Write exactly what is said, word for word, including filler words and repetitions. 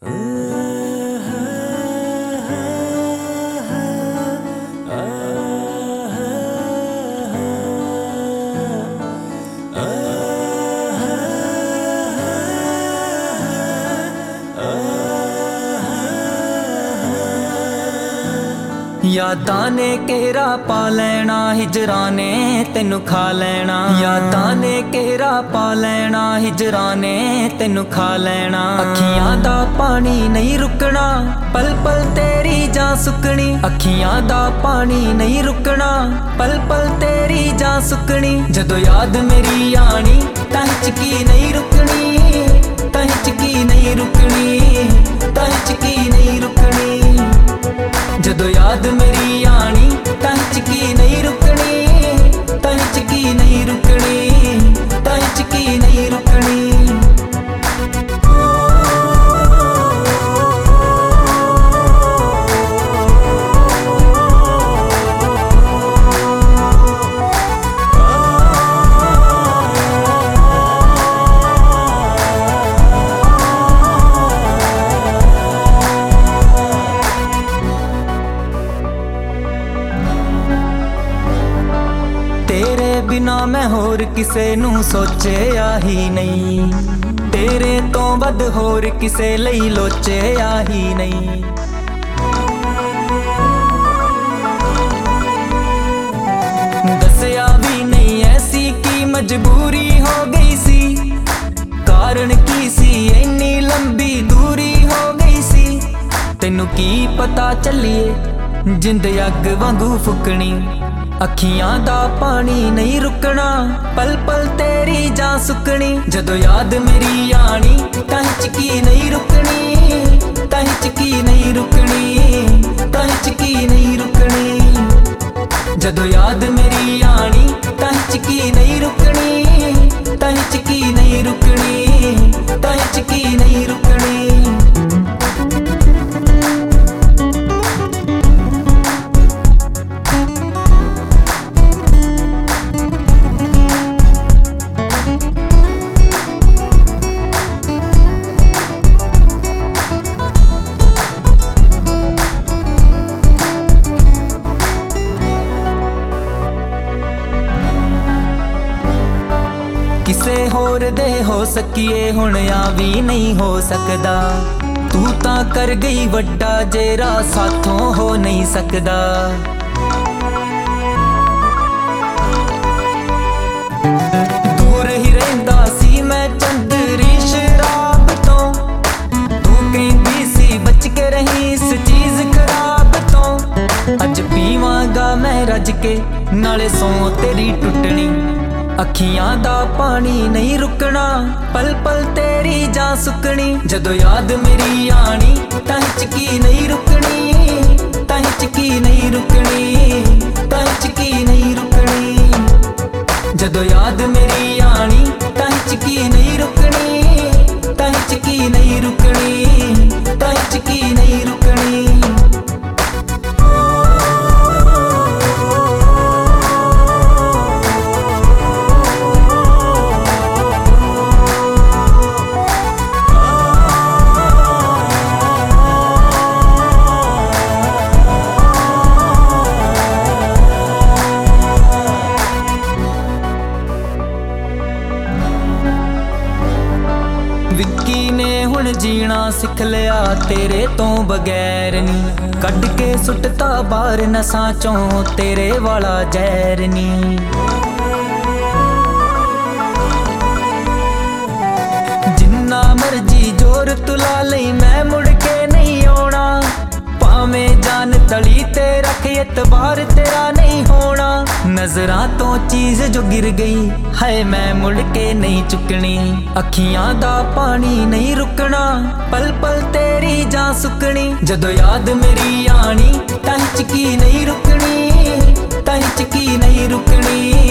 यादां ने घेरा पा लेना, हिजरां ने तेनू खा लेना। यादां ने घेरा पा लेना, हिजरां ने तेनू खा लेना। अखियां दा पानी नहीं रुकना, पल पल तेरी जां सुकनी। अखियां दा पानी नहीं रुकना, पल पल तेरी जां सुकनी। जदों याद मेरी आनी तां हिचकी नहीं रुकनी, तां हिचकी नहीं रुकनी, तां हिचकी नहीं रुकनी। जदों याद मेरी आनी तां हिचकी नहीं रुकनी, तां हिचकी नहीं रुकनी, तां हिचकी नहीं रुकनी। तेरे बिना मैं होर किसे नू सोचिया ही नहीं, तेरे तो वध होर किसे लई लोचिया ही नहीं। दसिया भी नहीं ऐसी की मजबूरी हो गई सी, कारण की सी इन्नी लंबी दूरी हो गई सी। तेनू की पता चलिए जिंद अग वांगू फुकनी। अखियां दा पानी नहीं रुकना, पल पल तेरी जां सुकनी। जदों याद मेरी आनी तां हिचकी नहीं रुकनी, तां हिचकी नहीं रुकनी, तां हिचकी नहीं रुकनी। जदों याद मेरी आनी तां हिचकी नहीं रुकनी, तां हिचकी नहीं रुकनी, तां हिचकी नहीं रुकनी। किसे होर दे हो सकिए हुण आ भी नहीं हो सकदा। तू तां कर गई वड्डा जेरा साथों हो नहीं सकदा। दूर ही रहिंदा सी मैं चंदरी शराब तो, तू कहंदी सी बच के रही इस चीज खराब तो। अज पीवांगा मैं रज के नाले सौ तेरी टुटनी। अखियां दा पानी नहीं रुकना, पल पल तेरी जां सुकनी। जदों याद मेरी आनी तां हिचकी नहीं रुकनी, तां हिचकी नहीं रुकनी, तां हिचकी नहीं रुकनी। जदों याद मेरी आनी तां हिचकी नहीं रुकनी, तां हिचकी नहीं रुकनी, तां हिचकी नहीं रुकनी। विक्की ने हुण जीना सिख लिया तेरे तो बगैर नी। कढ़ के सुटता बाहर नसां चों तेरे वाला जहर नी। जिन्ना मर्जी जोर तुला लई मैं मुड़ के नहीं आउणा। भावें जान तली ते रख एतबार तेरा नहीं होना। नजरां तो चीज जो गिर गई है मैं मुड़ के नहीं चुकनी। अखियां दा पानी नहीं रुकना, पल पल तेरी जां सुकनी। जदों याद मेरी आनी तां हिचकी नहीं रुकनी, तां हिचकी नहीं रुकनी।